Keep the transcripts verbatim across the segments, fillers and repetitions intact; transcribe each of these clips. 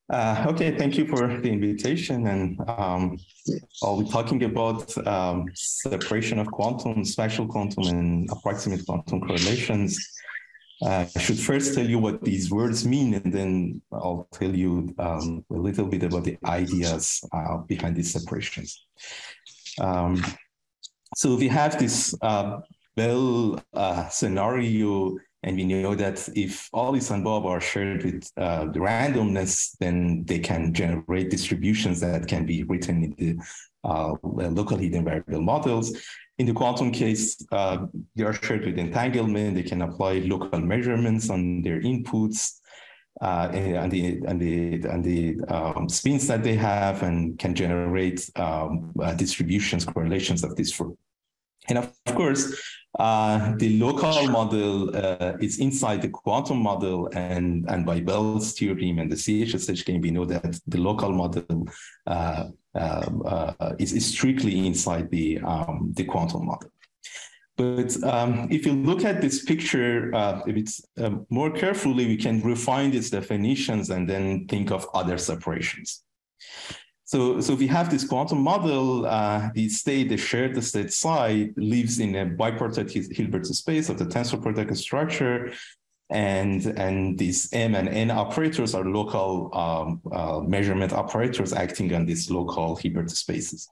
Uh, okay, thank you for the invitation. And um, I'll be talking about um, separation of quantum, special quantum, and approximate quantum correlations. Uh, I should first tell you what these words mean, and then I'll tell you um, a little bit about the ideas uh, behind these separations. Um, so we have this uh, Bell uh, scenario, and we know that if Alice and Bob are shared with uh, the randomness, then they can generate distributions that can be written in the uh, local hidden variable models. In the quantum case, uh, they are shared with entanglement. They can apply local measurements on their inputs uh, and the and the and the um, spins that they have, and can generate um, uh, distributions, correlations of this fruit. And of course, uh, the local model uh, is inside the quantum model, and, and by Bell's theorem and the C H S H game, we know that the local model uh, uh, uh, is, is strictly inside the, um, the quantum model. But um, if you look at this picture uh, a bit uh, more carefully, we can refine its definitions and then think of other separations. So, so we have this quantum model, uh, the state, the shared state psi lives in a bipartite Hilbert space of the tensor product structure, and, and these M and N operators are local um, uh, measurement operators acting on these local Hilbert spaces.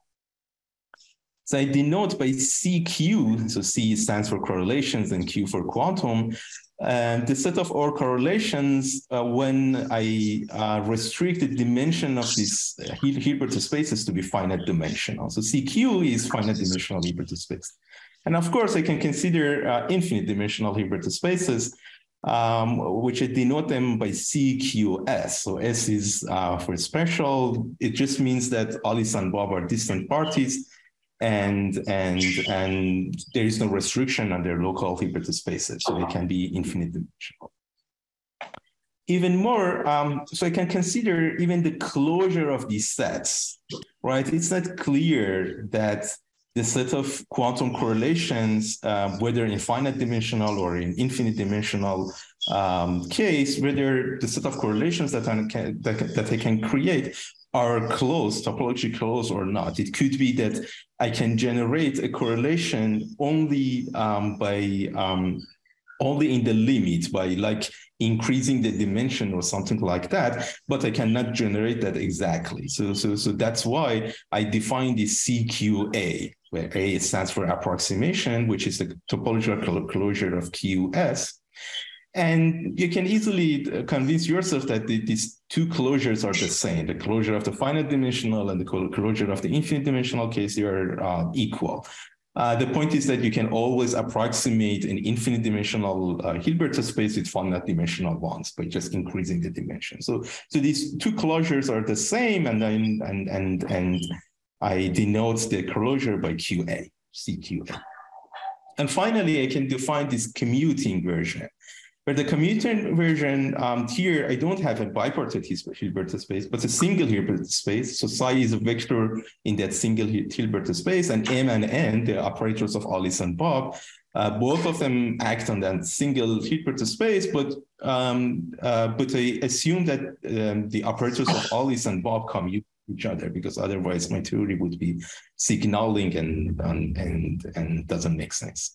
So I denote by C Q, so C stands for correlations and Q for quantum, and the set of all correlations uh, when I uh, restrict the dimension of these uh, Hilbert spaces to be finite dimensional. So C Q is finite dimensional Hilbert space. And of course, I can consider uh, infinite dimensional Hilbert spaces, um, which I denote them by C Q S. So S is uh, for special. It just means that Alice and Bob are distant parties, and and and there is no restriction on their local Hilbert spaces, so they can be infinite dimensional. Even more, um, so I can consider even the closure of these sets, right? It's not clear that the set of quantum correlations, uh, whether in finite dimensional or in infinite dimensional um, case, whether the set of correlations that I can, that, that I can create are closed, topologically closed or not. It could be that I can generate a correlation only um, by um, only in the limit, by like increasing the dimension or something like that, but I cannot generate that exactly. So, so, so that's why I define the C Q A, where A stands for approximation, which is the topological closure of Q S. And you can easily convince yourself that the, these two closures are the same. The closure of the finite dimensional and the closure of the infinite dimensional case, they are uh, equal. Uh, the point is that you can always approximate an infinite dimensional uh, Hilbert space with finite dimensional ones by just increasing the dimension. So, so these two closures are the same, and then and and and I denote the closure by Q A, C Q A. And finally, I can define this commuting version. For the commuting version, um, here I don't have a bipartite Hilbert space, but a single Hilbert space. So psi is a vector in that single Hilbert space, and M and N, the operators of Alice and Bob, uh, both of them act on that single Hilbert space. But um, uh, but I assume that um, the operators of Alice and Bob commute each other, because otherwise my theory would be signaling and and and, and doesn't make sense.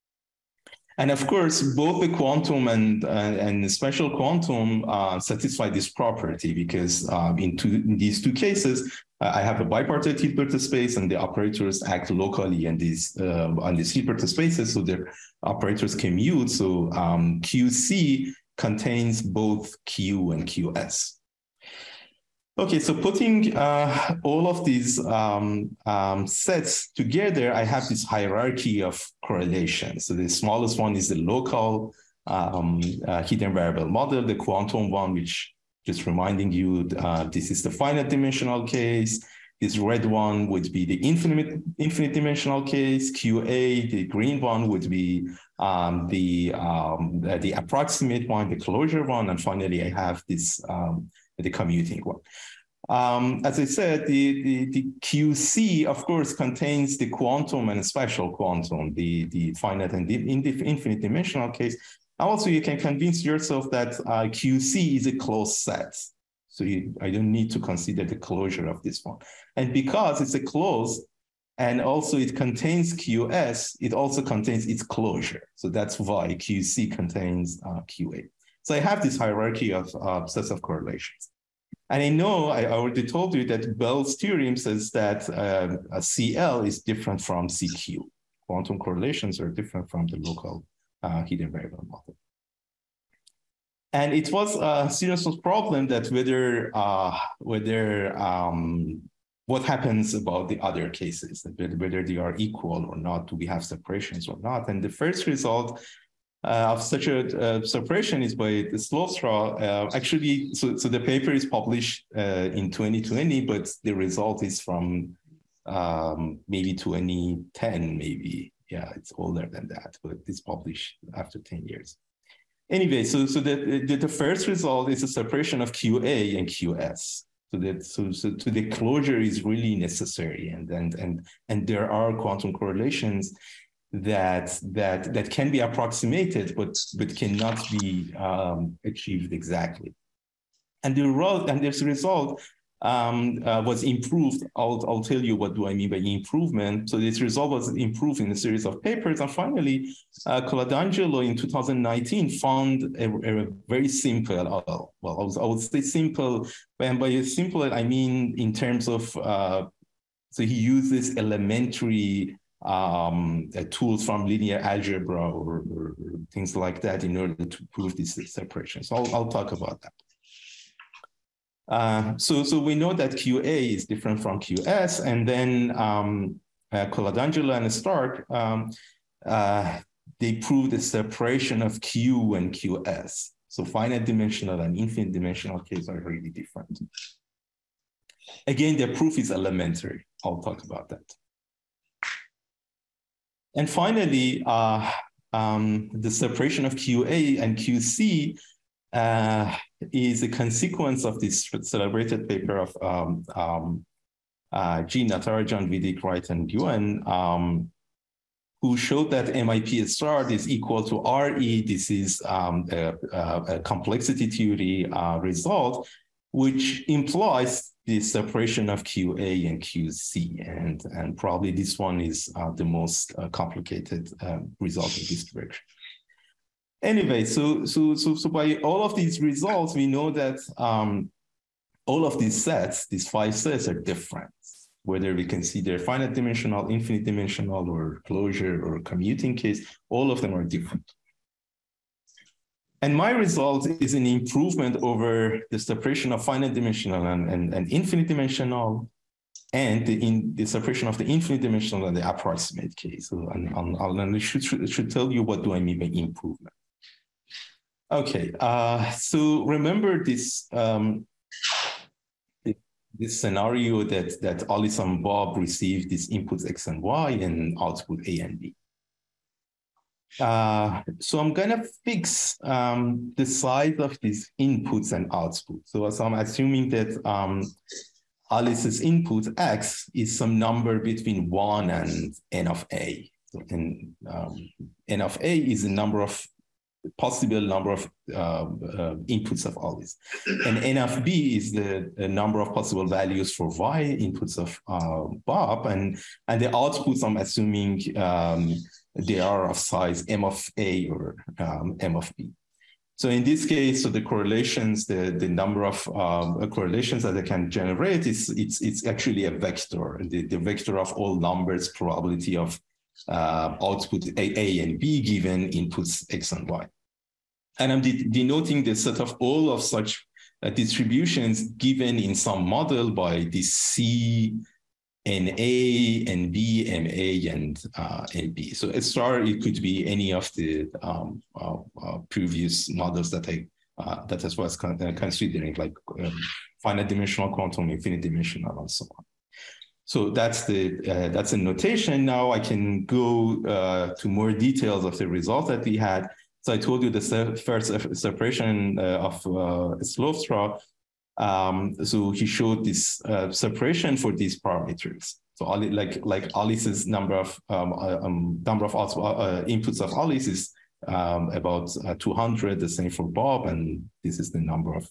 And of course, both the quantum and, uh, and the special quantum uh, satisfy this property, because um, in, two, in these two cases, uh, I have a bipartite Hilbert space, and the operators act locally in these, uh, on these Hilbert spaces, so their operators commute. So um, Q C contains both Q and Q S. Okay, so putting uh, all of these um, um, sets together, I have this hierarchy of correlations. So the smallest one is the local um, uh, hidden variable model, the quantum one, which just reminding you, uh, this is the finite dimensional case. This red one would be the infinite, infinite dimensional case. Q A, the green one, would be um, the, um, the approximate one, the closure one. And finally, I have this um, the commuting one. Um, as I said, the, the, the Q C, of course, contains the quantum and special quantum, the, the finite and the infinite dimensional case. Also, you can convince yourself that uh, Q C is a closed set. So you, I don't need to consider the closure of this one. And because it's a closed, and also it contains Q S, it also contains its closure. So that's why Q C contains uh, Q A. So I have this hierarchy of uh, sets of correlations. And I know, I already told you that Bell's theorem says that um, a C L is different from C Q. Quantum correlations are different from the local uh, hidden variable model. And it was a serious problem that whether, uh, whether um, what happens about the other cases, whether they are equal or not, do we have separations or not? And the first result uh, of such a uh, separation is by the Slothra. Uh, actually, so, so the paper is published uh, in twenty twenty, but the result is from um, maybe twenty ten, maybe. Yeah, it's older than that, but it's published after ten years. Anyway, so, so the, the, the first result is a separation of Q A and Q S. So that so, so to the closure is really necessary, and and and and there are quantum correlations that that that can be approximated, but but cannot be um, achieved exactly. And the result and this result um, uh, was improved. I'll I'll tell you what do I mean by improvement. So this result was improved in a series of papers, and finally, uh, Coladangelo in two thousand nineteen found a, a very simple. Uh, well, I, was, I would say simple, and by simple I mean in terms of. Uh, so he uses elementary um, uh, tools from linear algebra or, or, or things like that in order to prove this separation. So I'll I'll talk about that. Uh, so, so we know that Q A is different from Q S, and then um, uh, Coladangelo and Stark, um, uh, they proved the separation of Q and Q S. So finite dimensional and infinite dimensional cases are really different. Again, the proof is elementary. I'll talk about that. And finally, uh, um, the separation of Q A and Q C Uh, is a consequence of this celebrated paper of um, um, uh, G. Natarajan, Vidic, Wright, and Yuan, um, who showed that M I P star is equal to R E. This is um, a, a complexity theory uh, result, which implies the separation of Q A and Q C. And, and probably this one is uh, the most uh, complicated uh, result in this direction. Anyway, so, so, so, so by all of these results, we know that um, all of these sets, these five sets are different, whether we consider finite dimensional, infinite dimensional, or closure or commuting case, all of them are different. And my result is an improvement over the separation of finite dimensional and, and, and infinite dimensional, and the, in, the separation of the infinite dimensional and the approximate case. So and, and, and I should, should, should tell you what do I mean by improvement. Okay, uh, so remember this um, this scenario that that Alice and Bob received these inputs X and Y and output A and B. Uh, so I'm gonna fix um, the size of these inputs and outputs. So, so I'm assuming that um, Alice's input X is some number between one and N of A. So and um, N of A is the number of possible number of uh, uh, inputs of Alice. And N of B is the, the number of possible values for Y inputs of uh, Bob. And, and the outputs, I'm assuming um, they are of size M of A or um, M of B. So in this case, so the correlations, the, the number of um, correlations that I can generate is it's, it's actually a vector, the, the vector of all numbers, probability of Uh, output A, A and B given inputs X and Y. And I'm de denoting the set of all of such uh, distributions given in some model by this C, N A, N B, M A, and uh, N B. So a star, it could be any of the um, uh, uh, previous models that I uh, that I was con uh, considering, like um, finite dimensional quantum, infinite dimensional, and so on. So that's the uh, that's a notation. Now I can go uh, to more details of the result that we had. So I told you the se first separation uh, of uh, Slothra. Um, so he showed this uh, separation for these parameters. So like like Alice's number of um, um, number of uh, inputs of Alice is um, about uh, two hundred. The same for Bob, and this is the number of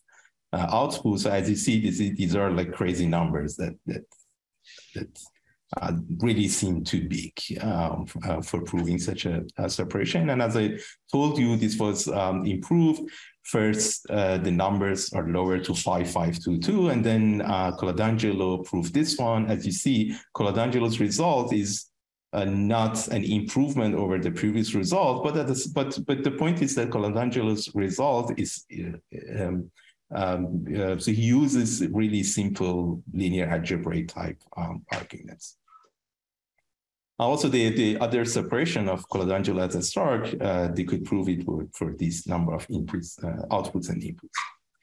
uh, output. So as you see, this, these are like crazy numbers that that that uh, really seem too big um, uh, for proving such a, a separation. And as I told you, this was um, improved. First, uh, the numbers are lowered to five five two two, and then uh, Coladangelo proved this one. As you see, Coladangelo's result is uh, not an improvement over the previous result, but that is, but but the point is that Coladangelo's result is um, um, uh, so he uses really simple linear algebraic type um, arguments. Also, the, the other separation of Coladangelo as a star, uh, they could prove it for, for this number of inputs, uh, outputs and inputs.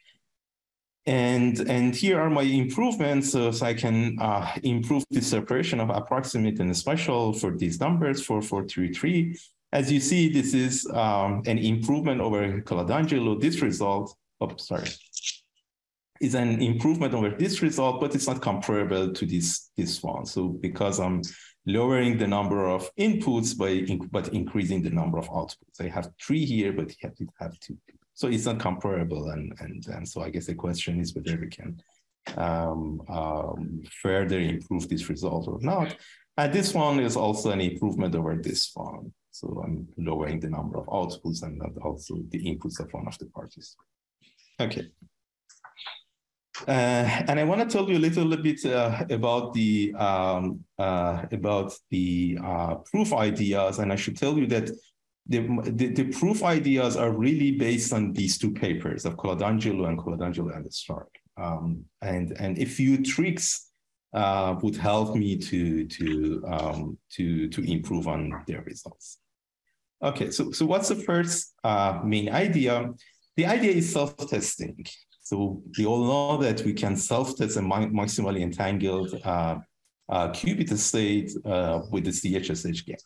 And, and here are my improvements. So, so I can uh, improve the separation of approximate and special for these numbers, four four three three. As you see, this is um, an improvement over Coladangelo. This result, oh, sorry, is an improvement over this result, but it's not comparable to this, this one. So because I'm lowering the number of inputs by but increasing the number of outputs. I have three here, but you have to have two. So it's not comparable. And, and, and so I guess the question is whether we can um, um, further improve this result or not. And this one is also an improvement over this one. So I'm lowering the number of outputs and also the inputs of one of the parties. Okay. Uh, and I want to tell you a little bit uh, about the um, uh, about the uh, proof ideas, and I should tell you that the, the the proof ideas are really based on these two papers of Coladangelo and Coladangelo and Stark, um, and and a few tricks uh, would help me to to um, to to improve on their results. Okay, so so what's the first uh, main idea? The idea is self-testing. So we all know that we can self-test a maximally entangled uh, uh, qubit state uh, with the C H S H game.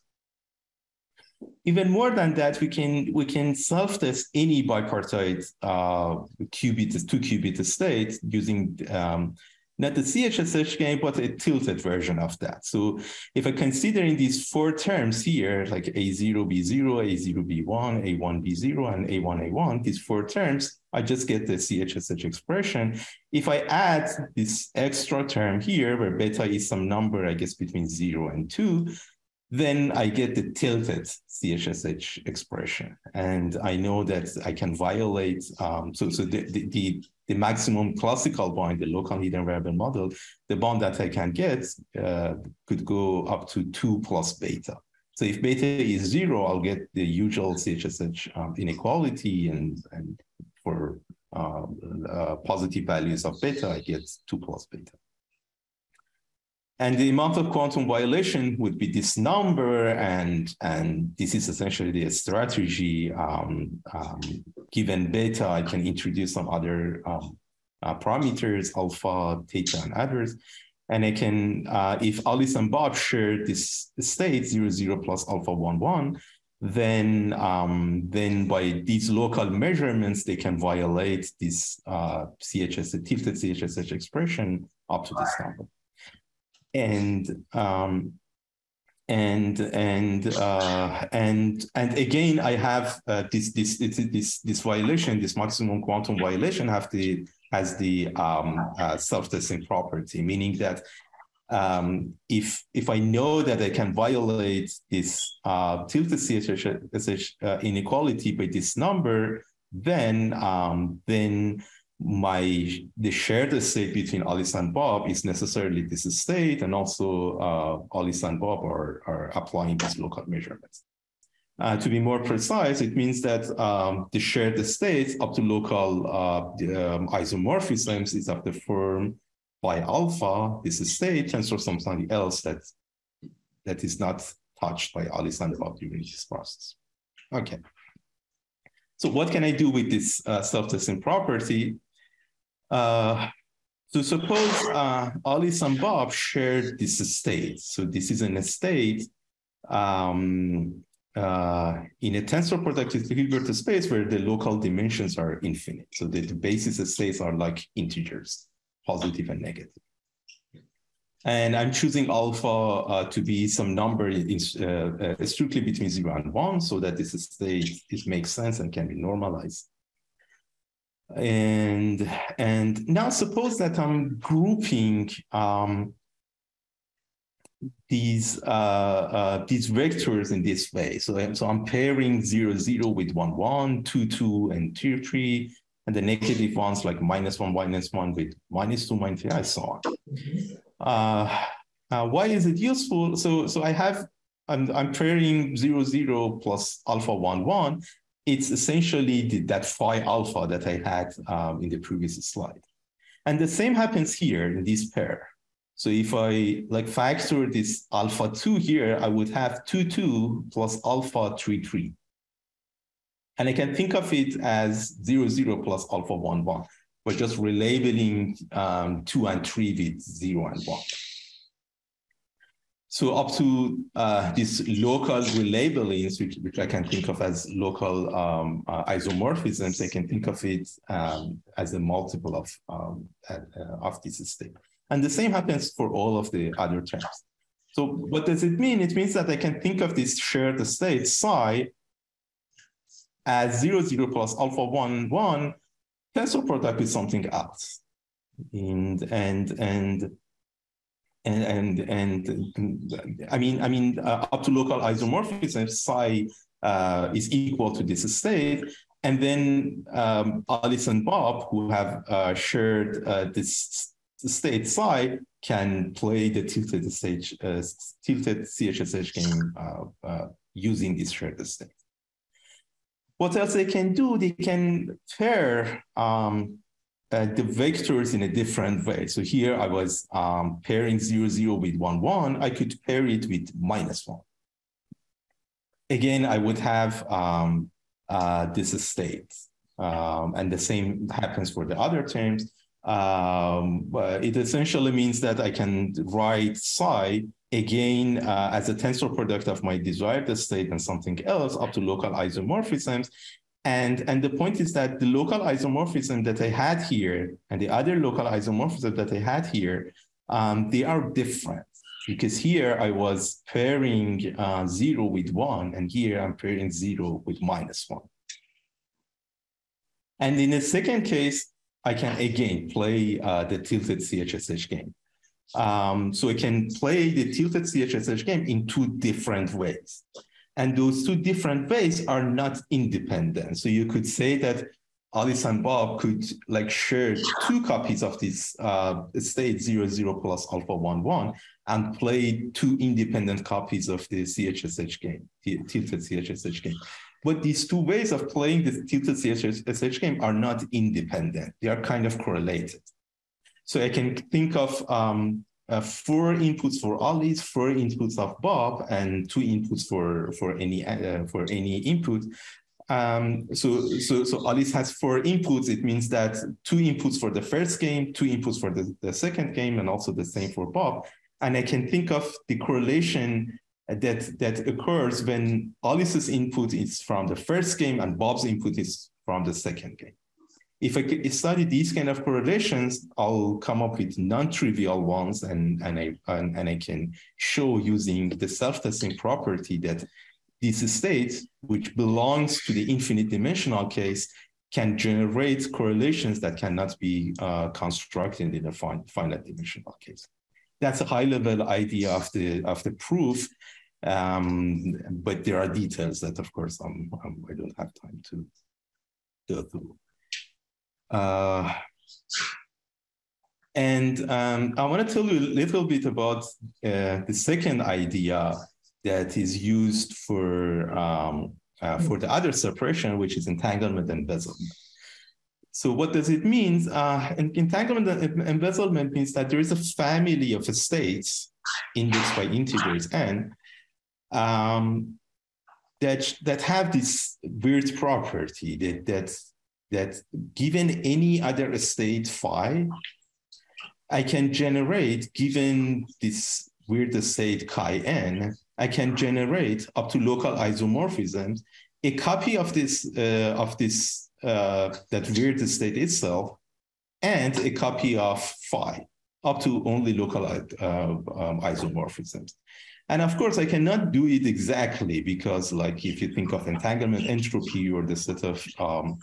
Even more than that, we can we can self-test any bipartite uh, qubit, two qubit state using um, not the C H S H game, but a tilted version of that. So if I consider in these four terms here, like A zero B zero, A zero B one, A one B zero, and A one A one, these four terms, I just get the C H S H expression. If I add this extra term here, where beta is some number, I guess, between zero and two, then I get the tilted C H S H expression. And I know that I can violate, um, so, so the, the, the, the maximum classical bond, the local hidden variable model, the bond that I can get uh, could go up to two plus beta. So if beta is zero, I'll get the usual C H S H um, inequality, and, and for uh, uh, positive values of beta, I get two plus beta. And the amount of quantum violation would be this number, and, and this is essentially the strategy. Um, um, given beta, I can introduce some other um, uh, parameters, alpha, theta, and others. And I can, uh, if Alice and Bob share this state, zero, zero plus alpha, one, one, then, um, then by these local measurements, they can violate this uh, C H S H, tilted C H S H expression up to this number. And um, and and uh, and and again, I have uh, this this this this violation, this maximum quantum violation, have the has the um, uh, self-testing property, meaning that um, if if I know that I can violate this uh, tilted C H S H uh, inequality by this number, then um, then my the shared state between Alice and Bob is necessarily this state, and also uh, Alice and Bob are, are applying these local measurements. Uh, to be more precise, it means that um, the shared states up to local uh, the, um, isomorphisms is of the form by alpha, this state tensor some something else that that is not touched by Alice and Bob during this process. Okay. So what can I do with this uh, self-testing property? Uh, so suppose uh, Alice and Bob shared this state. So this is an state um, uh, in a tensor productive Hilbert space where the local dimensions are infinite. So the, the basis states are like integers, positive and negative. And I'm choosing alpha uh, to be some number in, uh, uh, strictly between zero and one, so that this state it makes sense and can be normalized. And, and now suppose that I'm grouping um, these, uh, uh, these vectors in this way. So, so I'm pairing zero, zero with one, one, two, two, and three, three, and the negative ones like minus one, minus one with minus two, minus three, and so on. Uh, uh, why is it useful? So, so I have, I'm, I'm pairing zero, zero plus alpha one, one. It's essentially the, that phi alpha that I had um, in the previous slide. And the same happens here in this pair. So if I like factor this alpha two here, I would have two, two plus alpha three, three. And I can think of it as zero, zero plus alpha one, one. We're just relabeling um, two and three with zero and one. So up to uh, these local relabelings, which, which I can think of as local um, uh, isomorphisms, I can think of it um, as a multiple of, um, uh, of this state. And the same happens for all of the other terms. So what does it mean? It means that I can think of this shared state psi as zero, zero plus alpha one, one, tensor product with something else. And, and, and, And, and, and I mean, I mean, uh, up to local isomorphism, psi uh, is equal to this state. And then um, Alice and Bob, who have uh, shared uh, this state psi, can play the tilted stage, uh, tilted C H S H game uh, uh, using this shared state. What else they can do? They can pair um, Uh, the vectors in a different way. So here I was um, pairing zero, zero with one, one. I could pair it with minus one. Again, I would have um, uh, this state. Um, and the same happens for the other terms. Um, but it essentially means that I can write psi again uh, as a tensor product of my desired state and something else up to local isomorphisms. And, and the point is that the local isomorphism that I had here and the other local isomorphism that I had here, um, they are different because here I was pairing uh, zero with one, and here I'm pairing zero with minus one. And in the second case, I can again play uh, the tilted C H S H game. Um, so I can play the tilted C H S H game in two different ways. And those two different ways are not independent. So you could say that Alice and Bob could like share two copies of this uh, state zero, zero plus alpha one, one and play two independent copies of the C H S H game, the tilted C H S H game. But these two ways of playing the tilted C H S H game are not independent. They are kind of correlated. So I can think of um, Uh, four inputs for Alice, four inputs of Bob, and two inputs for for any uh, for any input. Um, so so so Alice has four inputs. It means that two inputs for the first game, two inputs for the, the second game, and also the same for Bob. And I can think of the correlation that that occurs when Alice's input is from the first game and Bob's input is from the second game. If I study these kind of correlations, I'll come up with non-trivial ones, and, and, I, and, and I can show using the self-testing property that this state, which belongs to the infinite dimensional case, can generate correlations that cannot be uh, constructed in a fin finite dimensional case. That's a high-level idea of the, of the proof, um, but there are details that, of course, um, um, I don't have time to go through. Uh, and um, I want to tell you a little bit about uh, the second idea that is used for, um, uh, for the other separation, which is entanglement and embezzlement. So what does it mean? Uh, entanglement and embezzlement means that there is a family of states indexed by integers n um, that, that have this weird property that, that that given any other state phi, I can generate, given this weird state chi n, I can generate up to local isomorphisms, a copy of this, uh, of this uh, that weird state itself, and a copy of phi, up to only local uh, um, isomorphisms. And of course, I cannot do it exactly because, like, if you think of entanglement entropy or the set of um,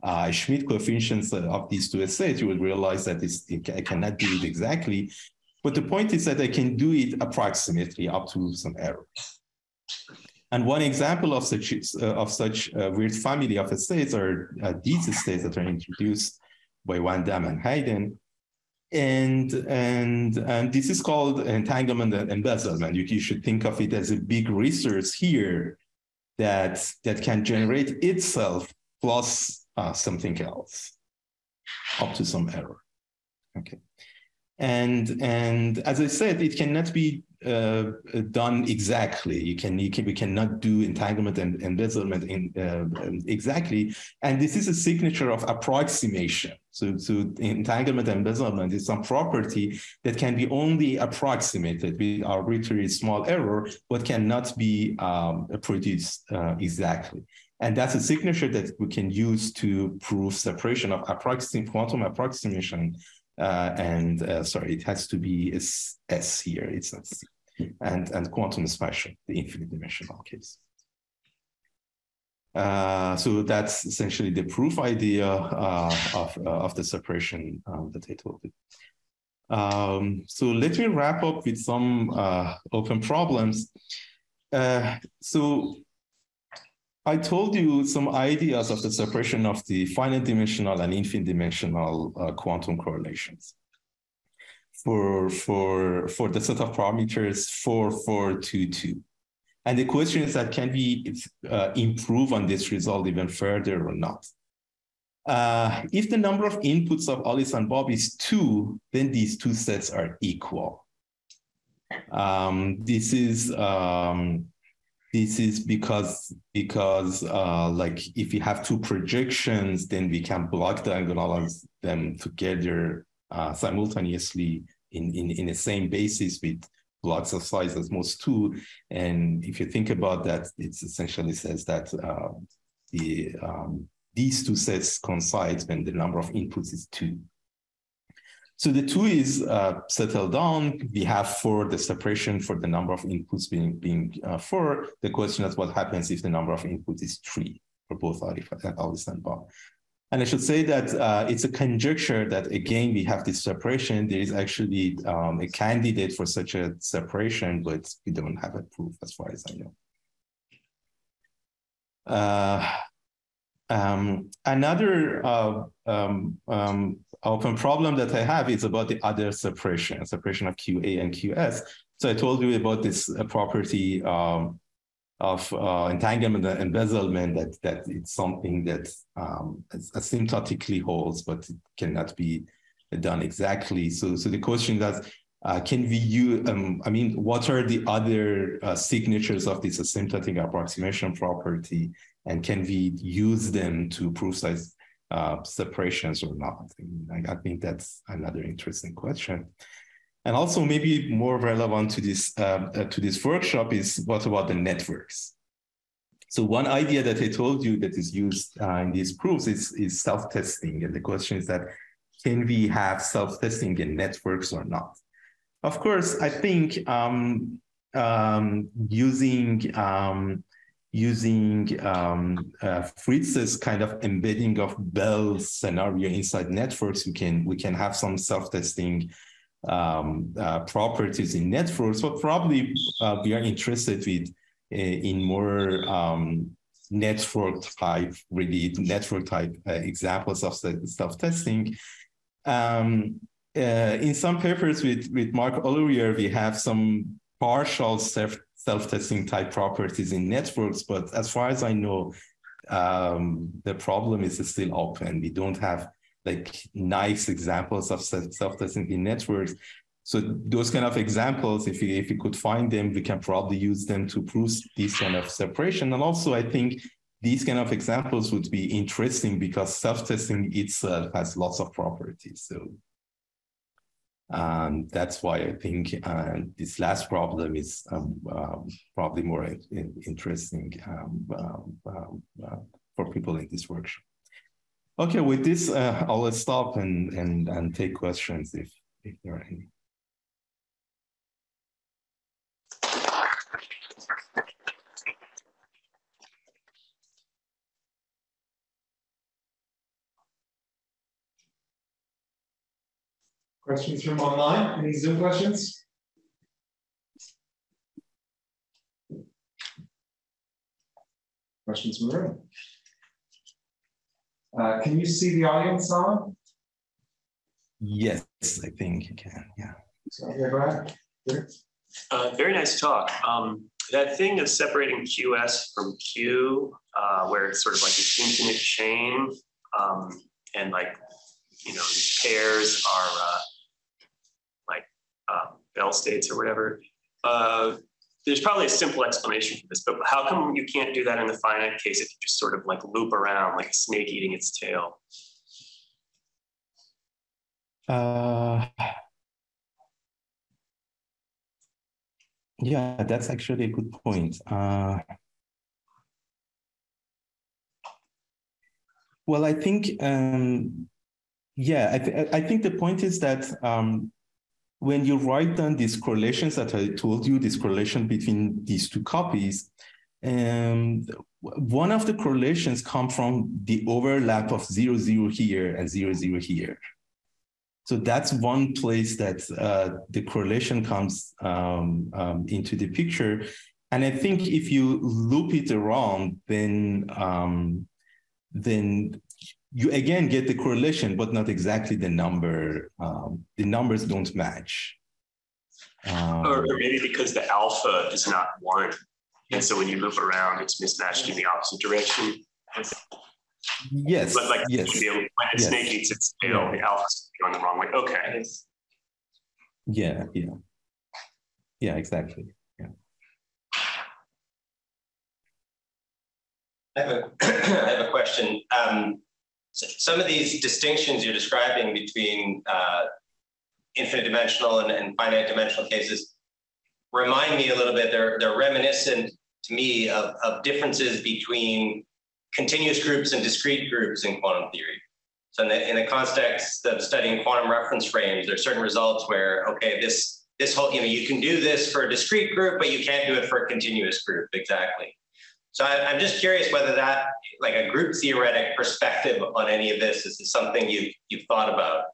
uh, Schmidt coefficients of these two states, you will realize that this, I cannot do it exactly. But the point is that I can do it approximately up to some error. And one example of such uh, of such uh, weird family of states are uh, these states that are introduced by Van Dam and Hayden. And, and, and this is called entanglement and embezzlement. You, you should think of it as a big resource here that, that can generate itself plus uh, something else up to some error. Okay. And, and as I said, it cannot be uh, done exactly. You can, you can, we cannot do entanglement and embezzlement in, uh, exactly. And this is a signature of approximation. So, so entanglement and embezzlement is some property that can be only approximated with arbitrary small error, but cannot be um, produced uh, exactly. And that's a signature that we can use to prove separation of approximate quantum approximation. Uh, and uh, sorry, it has to be S, S here, it's not C. And, and quantum spatial, the infinite dimensional case. Uh, so that's essentially the proof idea uh, of, uh, of the separation um, that I told you. Um, so let me wrap up with some uh, open problems. Uh, so I told you some ideas of the separation of the finite dimensional and infinite dimensional uh, quantum correlations for, for, for the set of parameters four, four, two, two. And the question is that can we uh, improve on this result even further or not? Uh, if the number of inputs of Alice and Bob is two, then these two sets are equal. Um, this is um, This is because, because uh, like if we have two projections, then we can block diagonalize them together uh, simultaneously in, in, in the same basis with blocks of size as most two. And if you think about that, it essentially says that uh, the um, these two sets coincide when the number of inputs is two. So the two is uh, settled down. We have four, the separation for the number of inputs being, being uh, four. The question is what happens if the number of inputs is three for both Alice and Bob. And I should say that uh, it's a conjecture that, again, we have this separation. There is actually um, a candidate for such a separation, but we don't have a proof as far as I know. Uh, um, another uh, um, um, open problem that I have is about the other separation, separation of Q A and Q S. So I told you about this uh, property um, of uh, entanglement and embezzlement, that, that it's something that um, asymptotically holds, but it cannot be done exactly. So, so the question is, uh, can we use, um, I mean, what are the other uh, signatures of this asymptotic approximation property, and can we use them to prove size Uh, separations or not? I, I think that's another interesting question. And also maybe more relevant to this, uh, uh, to this workshop is what about the networks? So one idea that I told you that is used uh, in these proofs is, is self-testing. And the question is that, can we have self-testing in networks or not? Of course, I think um, um, using um, using um, uh, Fritz's kind of embedding of Bell scenario inside networks, we can we can have some self-testing um, uh, properties in networks, but probably uh, we are interested with uh, in more um, network type, really network type uh, examples of self-testing. Um, uh, in some papers with, with Mark Ollier, we have some partial self self-testing type properties in networks, but as far as I know, um, the problem is still open. We don't have like nice examples of self-testing in networks. So those kind of examples, if we, if we could find them, we can probably use them to prove this kind of separation. And also I think these kind of examples would be interesting because self-testing itself has lots of properties. So Um, that's why I think uh, this last problem is um, um, probably more in, interesting um, um, uh, for people in this workshop. Okay, with this, uh, I'll stop and, and, and take questions if, if there are any. Questions from online? Any Zoom questions? Questions from the room? Uh, can you see the audience on? Yes, I think you can, yeah. So, yeah, go ahead. Here. Uh, very nice talk. Um, that thing of separating Q S from Q, uh, where it's sort of like this infinite chain, um, and like, you know, these pairs are uh, like uh, Bell states or whatever. Uh, there's probably a simple explanation for this, but how come you can't do that in the finite case if you just sort of like loop around like a snake eating its tail? Uh, yeah, that's actually a good point. Uh, well, I think, um, yeah, I, th I think the point is that um, when you write down these correlations that I told you, this correlation between these two copies, um, one of the correlations come from the overlap of zero, zero here and zero, zero here. So that's one place that uh, the correlation comes um, um, into the picture. And I think if you loop it around, then, um, then you again get the correlation, but not exactly the number. Um, the numbers don't match. Um, or, or maybe because the alpha is not one. And so when you loop around, it's mismatched in the opposite direction. Yes. But like yes. When a yes. snake eats its tail, yeah. The alpha's going the wrong way. Okay. Yeah, yeah. Yeah, exactly. Yeah. I have a, I have a question. Um, so some of these distinctions you're describing between uh, infinite dimensional and, and finite dimensional cases remind me a little bit, they're, they're reminiscent to me of, of differences between continuous groups and discrete groups in quantum theory. So in the, in the context of studying quantum reference frames, there are certain results where, okay, this, this whole, you know, you can do this for a discrete group, but you can't do it for a continuous group, exactly. So I, I'm just curious whether that, like a group theoretic perspective on any of this, is this something you, you've thought about?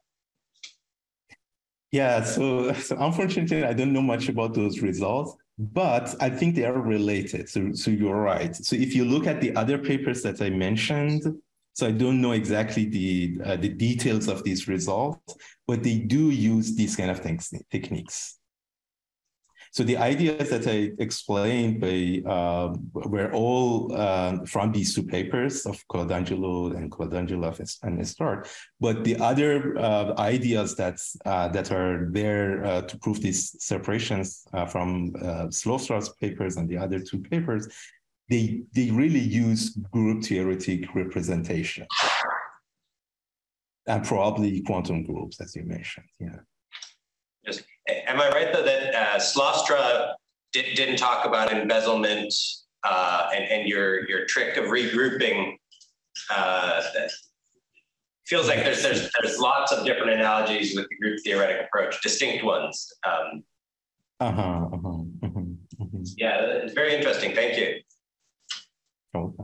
Yeah, so, so unfortunately, I don't know much about those results, but I think they are related. So, so you're right. So if you look at the other papers that I mentioned, so I don't know exactly the, uh, the details of these results, but they do use these kind of things, techniques. So the ideas that I explained by, uh, were all uh, from these two papers of Coladangelo and Coladangelo and Estrard. But the other uh, ideas that, uh, that are there uh, to prove these separations uh, from uh, Slostra's papers and the other two papers, they, they really use group theoretic representation. And probably quantum groups, as you mentioned, yeah. Yes. Am I right, though, that uh, Slostra did, didn't talk about embezzlement uh, and, and your, your trick of regrouping? Uh, that feels like there's, there's, there's lots of different analogies with the group theoretic approach, distinct ones. Um, uh-huh, uh-huh, uh-huh, uh-huh. Yeah, it's very interesting. Thank you. Okay.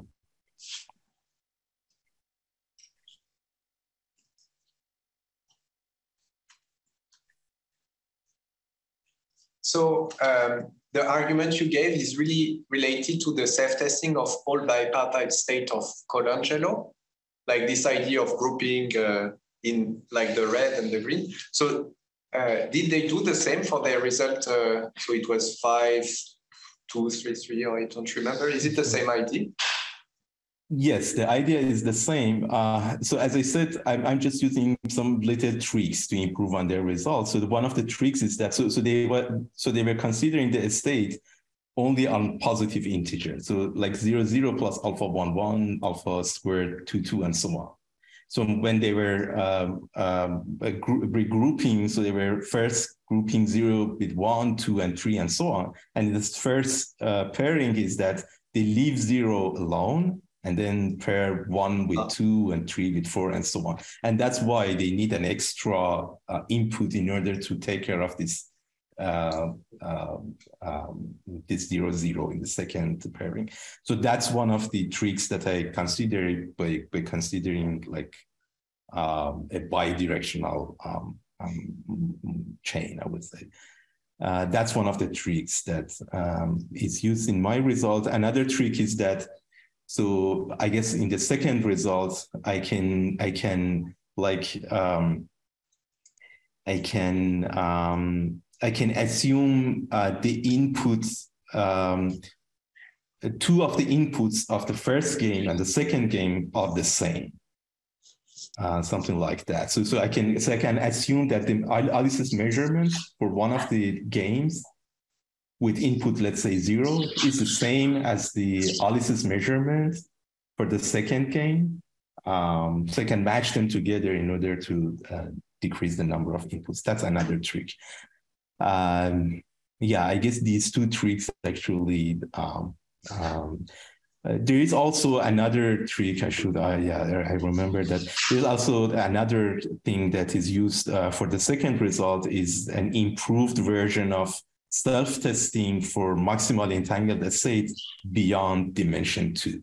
So um, the argument you gave is really related to the self-testing of all bipartite state of Colangelo, like this idea of grouping uh, in like the red and the green. So uh, did they do the same for their result? Uh, so it was five, two, three, three, or I don't remember. Is it the same idea? Yes, the idea is the same. Uh, so as I said, I'm, I'm just using some little tricks to improve on their results. So the, one of the tricks is that, so, so, they were, so they were considering the state only on positive integers. So like zero, zero plus alpha one, one, alpha squared two, two, and so on. So when they were um, um, regrouping, so they were first grouping zero with one, two, and three, and so on. And this first uh, pairing is that they leave zero alone, and then pair one with two and three with four and so on. And that's why they need an extra uh, input in order to take care of this uh, uh, um, this zero, zero in the second pairing. So that's one of the tricks that I consider by, by considering like um, a bidirectional um, um, chain, I would say. Uh, that's one of the tricks that um, is used in my result. Another trick is that, so I guess in the second result, I can, I can like, um, I can, um, I can assume uh, the inputs, um, two of the inputs of the first game and the second game are the same. Uh, something like that. So, so I can, so I can assume that the Alice's measurement for one of the games with input, let's say zero, is the same as the Alice's measurement for the second game. Um, so I can match them together in order to uh, decrease the number of inputs. That's another trick. Um, yeah, I guess these two tricks actually. Um, um, Uh, there is also another trick, I should, uh, yeah, I remember that. There's also another thing that is used uh, for the second result is an improved version of self-testing for maximally entangled state beyond dimension two.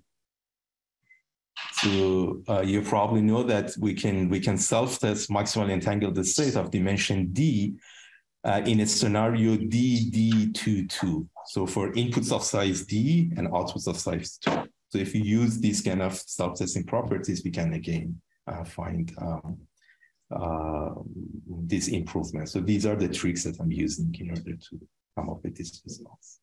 So uh, you probably know that we can, we can self-test maximally entangled state of dimension D uh, in a scenario D D two two. So for inputs of size D and outputs of size two. So if you use these kind of self-testing properties, we can again uh, find um, uh, these improvements. So these are the tricks that I'm using in order to come up with these results.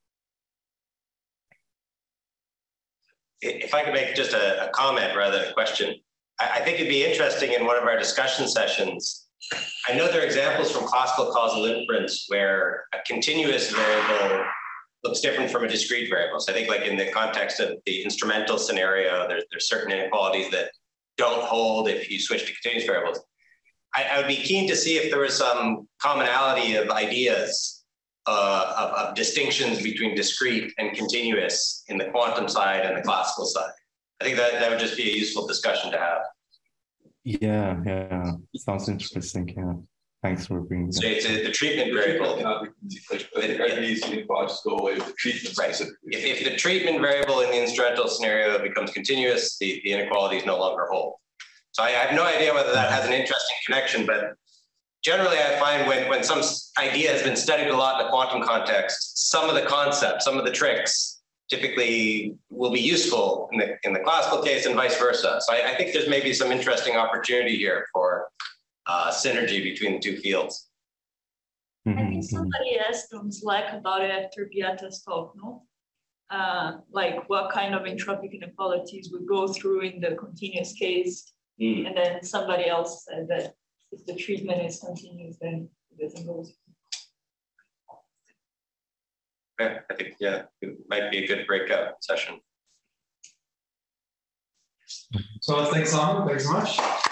If I could make just a, a comment rather than a question, I, I think it'd be interesting in one of our discussion sessions. I know there are examples from classical causal inference where a continuous variable looks different from a discrete variable. So I think like in the context of the instrumental scenario, there's, there's certain inequalities that don't hold if you switch to continuous variables. I, I would be keen to see if there was some commonality of ideas uh, of, of distinctions between discrete and continuous in the quantum side and the classical side. I think that, that would just be a useful discussion to have. Yeah, yeah, sounds interesting, yeah. Thanks for bringing so that. it's a, the treatment variable. Just go away with the treatment. Right. If, if the treatment variable in the instrumental scenario becomes continuous, the, the inequalities no longer hold. So I, I have no idea whether that has an interesting connection, but generally I find when, when some idea has been studied a lot in the quantum context, some of the concepts, some of the tricks typically will be useful in the, in the classical case and vice versa. So I, I think there's maybe some interesting opportunity here for Uh, synergy between the two fields. I think somebody asked on Slack about it after Beata's talk, no? Uh, like what kind of entropic inequalities we go through in the continuous case. Mm. And then somebody else said that if the treatment is continuous, then it doesn't go through. Yeah, I think, yeah, it might be a good breakout session. So let's thank Simon. Thanks so much.